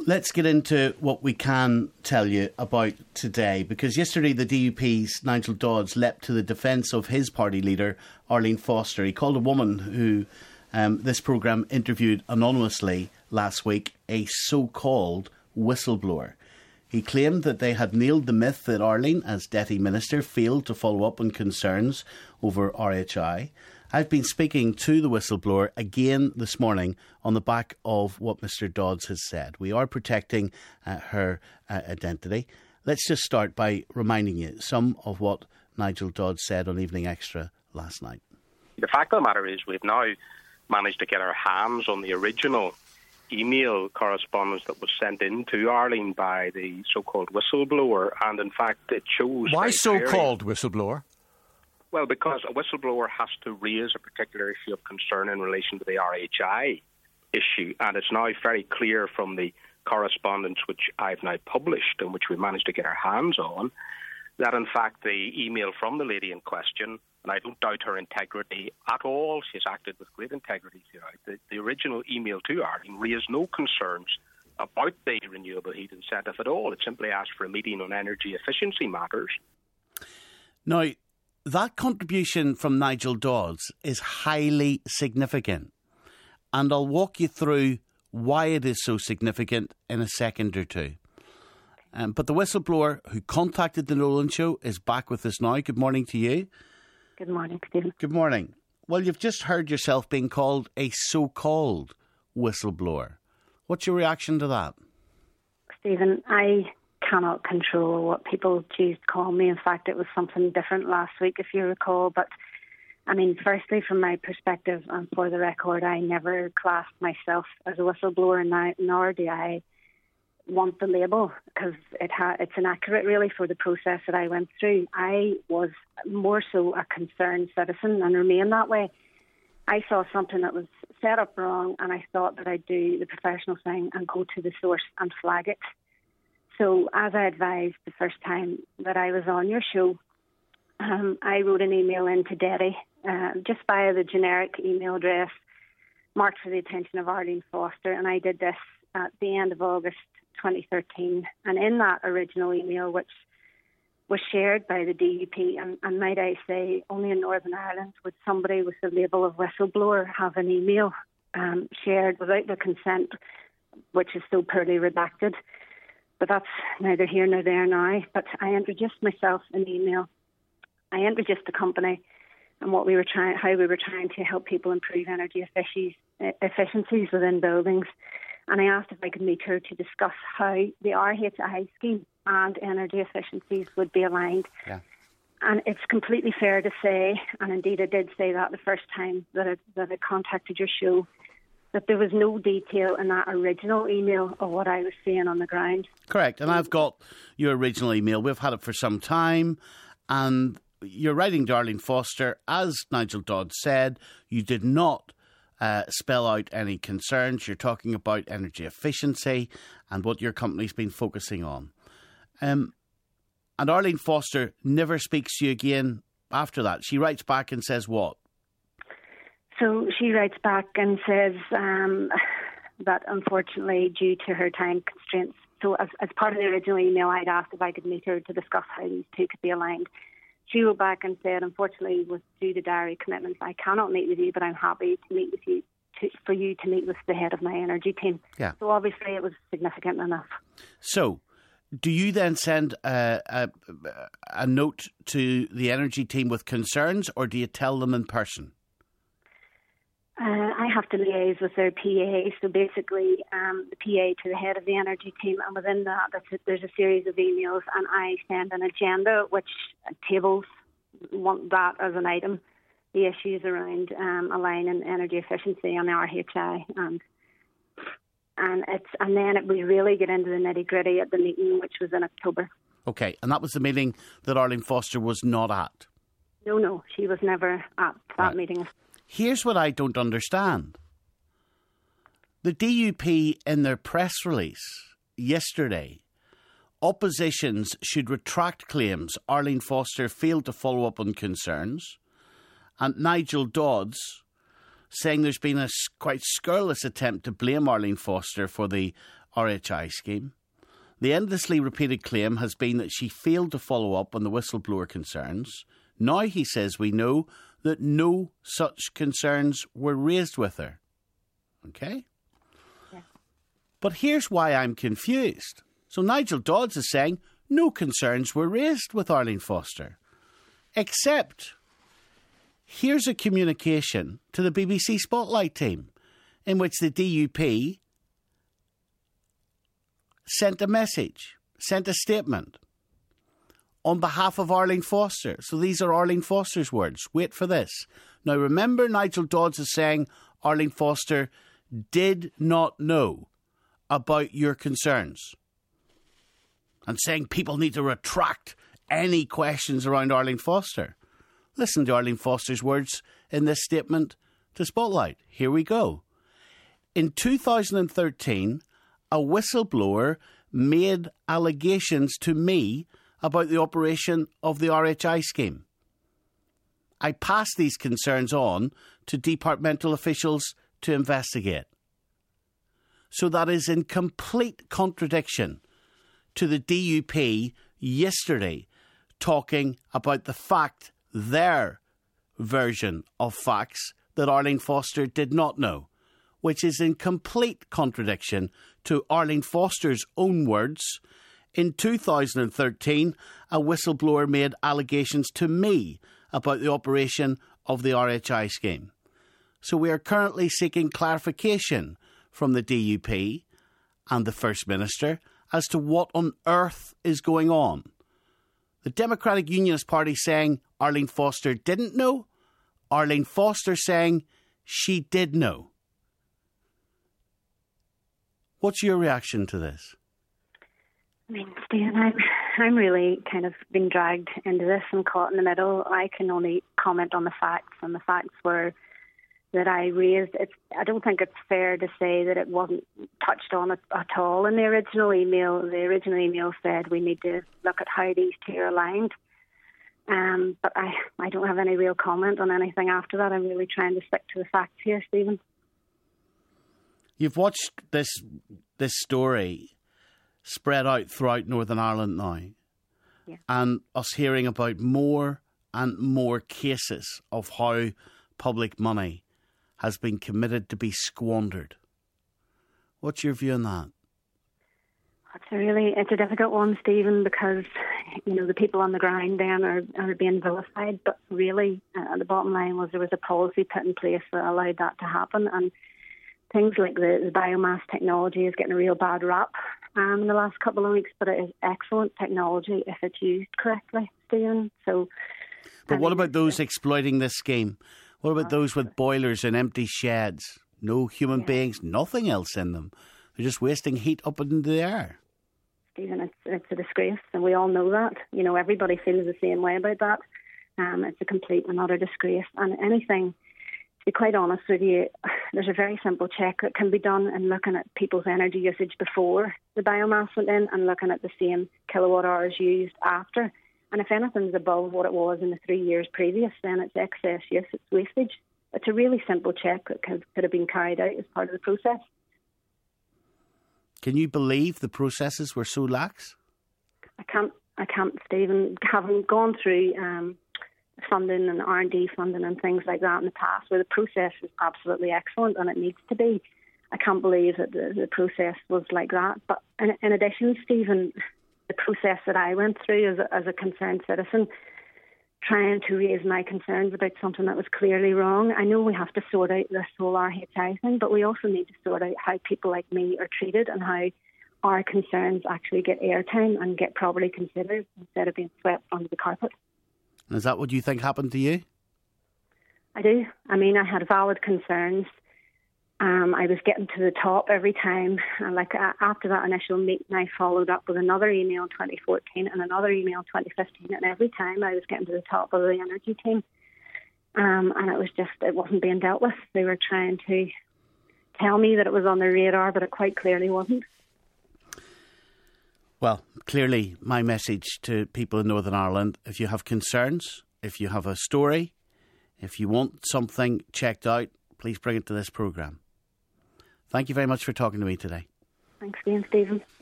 let's get into what we can tell you about today, because yesterday the DUP's Nigel Dodds leapt to the defence of his party leader, Arlene Foster. He called a woman who this programme interviewed anonymously last week a so-called whistleblower. He claimed that they had nailed the myth that Arlene, as Deputy Minister, failed to follow up on concerns over RHI. I've been speaking to the whistleblower again this morning on the back of what Mr Dodds has said. We are protecting her identity. Let's just start by reminding you some of what Nigel Dodds said on Evening Extra last night. The fact of the matter is we've now managed to get our hands on the original email correspondence that was sent in to Arlene by the so-called whistleblower, and in fact it shows... Why so-called whistleblower? Well, because a whistleblower has to raise a particular issue of concern in relation to the RHI issue, and it's now very clear from the correspondence which I've now published and which we managed to get our hands on, that in fact the email from the lady in question, and I don't doubt her integrity at all, she's acted with great integrity throughout, the original email to Arlene raised no concerns about the renewable heat incentive at all. It simply asked for a meeting on energy efficiency matters. Now, that contribution from Nigel Dodds is highly significant, and I'll walk you through why it is so significant in a second or two. But the whistleblower who contacted the Nolan Show is back with us now. Good morning to you. Good morning, Stephen. Good morning. Well, you've just heard yourself being called a so-called whistleblower. What's your reaction to that? Stephen, I cannot control what people choose to call me. In fact, it was something different last week, if you recall. But, I mean, firstly, from my perspective, and for the record, I never classed myself as a whistleblower, nor do I want the label, because it's inaccurate, really, for the process that I went through. I was more so a concerned citizen and remain that way. I saw something that was set up wrong, and I thought that I'd do the professional thing and go to the source and flag it. So, as I advised the first time that I was on your show, I wrote an email in to Derry, just via the generic email address marked for the attention of Arlene Foster, and I did this at the end of August 2013. And in that original email, which was shared by the DUP, and might I say, only in Northern Ireland would somebody with the label of whistleblower have an email shared without their consent, which is so poorly redacted. But that's neither here nor there now. But I introduced myself in the email. I introduced the company and how we were trying to help people improve energy efficiencies within buildings. And I asked if I could meet her to discuss how the RHI scheme and energy efficiencies would be aligned. Yeah. And it's completely fair to say, and indeed I did say that the first time that I contacted your show, that there was no detail in that original email of what I was seeing on the ground. Correct, and I've got your original email. We've had it for some time, and you're writing to Arlene Foster. As Nigel Dodds said, you did not spell out any concerns. You're talking about energy efficiency and what your company's been focusing on. And Arlene Foster never speaks to you again after that. She writes back and says what? So she writes back and says that unfortunately, due to her time constraints, so as part of the original email, I'd asked if I could meet her to discuss how these two could be aligned. She wrote back and said, unfortunately, due to diary commitments, I cannot meet with you, but I'm happy to meet with you, for you to meet with the head of my energy team. Yeah. So obviously it was significant enough. So, do you then send a note to the energy team with concerns, or do you tell them in person? I have to liaise with their PA, so basically the PA to the head of the energy team, and within that there's a series of emails, and I send an agenda which tables that as an item, the issues around aligning energy efficiency on the RHI, and then we really get into the nitty gritty at the meeting, which was in October. Okay, and that was the meeting that Arlene Foster was not at? No, she was never at that meeting. Here's what I don't understand. The DUP, in their press release yesterday, oppositions should retract claims Arlene Foster failed to follow up on concerns, and Nigel Dodds saying there's been a quite scurrilous attempt to blame Arlene Foster for the RHI scheme. The endlessly repeated claim has been that she failed to follow up on the whistleblower concerns. Now he says we know that no such concerns were raised with her. Okay? Yeah. But here's why I'm confused. So Nigel Dodds is saying no concerns were raised with Arlene Foster. Except, here's a communication to the BBC Spotlight team in which the DUP sent a message, sent a statement on behalf of Arlene Foster. So these are Arlene Foster's words. Wait for this. Now remember, Nigel Dodds is saying Arlene Foster did not know about your concerns and saying people need to retract any questions around Arlene Foster. Listen to Arlene Foster's words in this statement to Spotlight. Here we go. In 2013, a whistleblower made allegations to me about the operation of the RHI scheme. I passed these concerns on to departmental officials to investigate. So that is in complete contradiction to the DUP yesterday talking about the fact, their version of facts, that Arlene Foster did not know, which is in complete contradiction to Arlene Foster's own words. In 2013, a whistleblower made allegations to me about the operation of the RHI scheme. So we are currently seeking clarification from the DUP and the First Minister as to what on earth is going on. The Democratic Unionist Party saying Arlene Foster didn't know, Arlene Foster saying she did know. What's your reaction to this? I mean, Stephen, I'm really kind of been dragged into this and caught in the middle. I can only comment on the facts, and the facts were that I raised. I don't think it's fair to say that it wasn't touched on at all in the original email. The original email said we need to look at how these two are aligned. But I don't have any real comment on anything after that. I'm really trying to stick to the facts here, Stephen. You've watched this story spread out throughout Northern Ireland now, yeah, and us hearing about more and more cases of how public money has been committed to be squandered. What's your view on that? It's a difficult one, Stephen, because the people on the ground then are being vilified. But really, the bottom line was there was a policy put in place that allowed that to happen, and things like the biomass technology is getting a real bad rap in the last couple of weeks, but it is excellent technology if it's used correctly, Stephen. But what about those exploiting this scheme? What about those with boilers and empty sheds? No human beings, nothing else in them. They're just wasting heat up into the air. Stephen, it's a disgrace, and we all know that. Everybody feels the same way about that. It's a complete and utter disgrace. And anything, to be quite honest with you, there's a very simple check that can be done in looking at people's energy usage before the biomass went in and looking at the same kilowatt hours used after. And if anything's above what it was in the 3 years previous, then it's excess use, it's wastage. It's a really simple check that could have been carried out as part of the process. Can you believe the processes were so lax? I can't, Stephen. Having gone through funding and R&D funding and things like that in the past, where the process is absolutely excellent and it needs to be, I can't believe that the process was like that. But in addition, Stephen, the process that I went through as a concerned citizen, trying to raise my concerns about something that was clearly wrong. I know we have to sort out this whole RHI thing, but we also need to sort out how people like me are treated and how our concerns actually get airtime and get properly considered instead of being swept under the carpet. Is that what you think happened to you? I do. I mean, I had valid concerns. I was getting to the top every time. And after that initial meeting, I followed up with another email in 2014 and another email in 2015. And every time I was getting to the top of the energy team. And it wasn't being dealt with. They were trying to tell me that it was on their radar, but it quite clearly wasn't. Well, clearly my message to people in Northern Ireland, if you have concerns, if you have a story, if you want something checked out, please bring it to this programme. Thank you very much for talking to me today. Thanks again, Stephen.